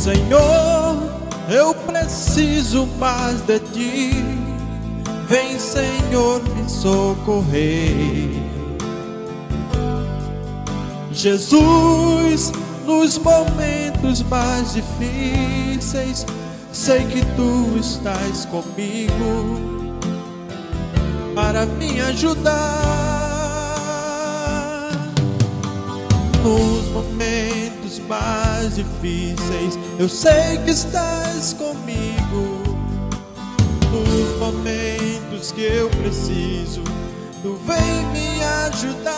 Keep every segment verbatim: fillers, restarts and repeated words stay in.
Senhor, eu preciso mais de ti. Vem, Senhor, me socorrer. Jesus, nos momentos mais difíceis, sei que tu estás comigo para me ajudar. Nos momentos mais difíceis, eu sei que estás comigo. Nos momentos que eu preciso, tu vem me ajudar.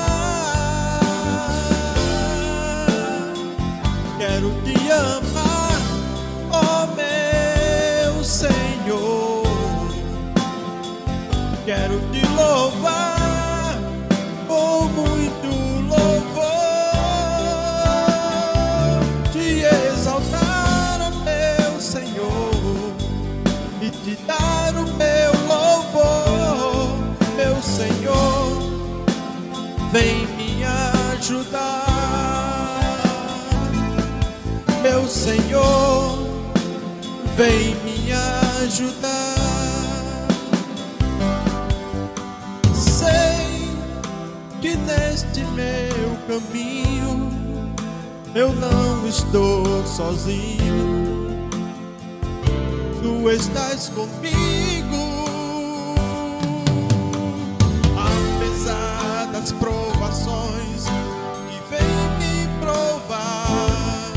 Quero te amar, ó meu Senhor. Quero te louvar com muito louvor, te exaltar, ó meu Senhor, e te dar o meu louvor. Meu Senhor, vem me ajudar. Meu Senhor, vem me ajudar. Sei que neste meu caminho eu não estou sozinho. Tu estás comigo, apesar das provações que vem me provar,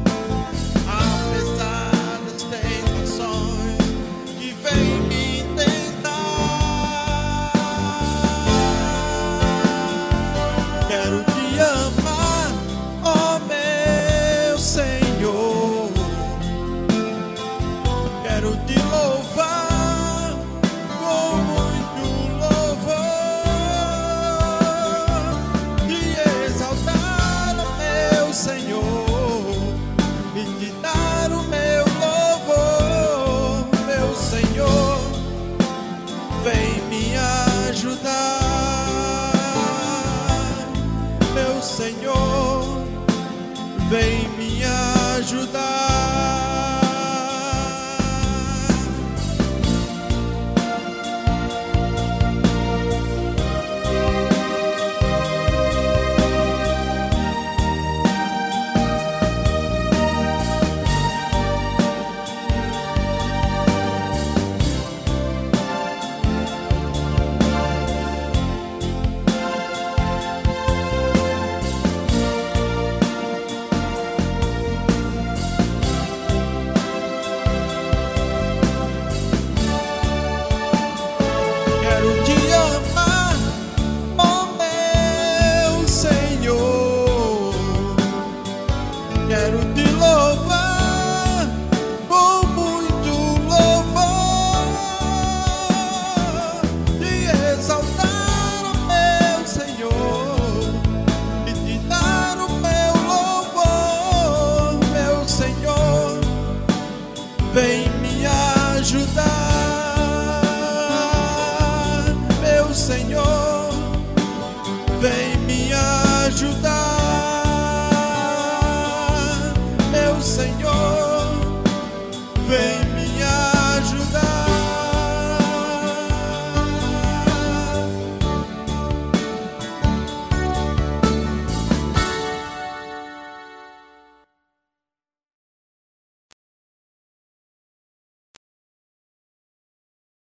apesar das tentações que vem me tentar. Quero te amar, ó meu Senhor. Quero te louvar com muito louvor, te exaltar, ó meu Senhor, e te dar o meu louvor. Meu Senhor, vem me ajudar. Meu Senhor, vem me ajudar. Quero te amar, ó meu Senhor. Quero te louvar com muito louvor, te exaltar, ó meu Senhor, e te dar o meu louvor. Meu Senhor, vem me ajudar. Meu Senhor, vem me ajudar. Meu Senhor, vem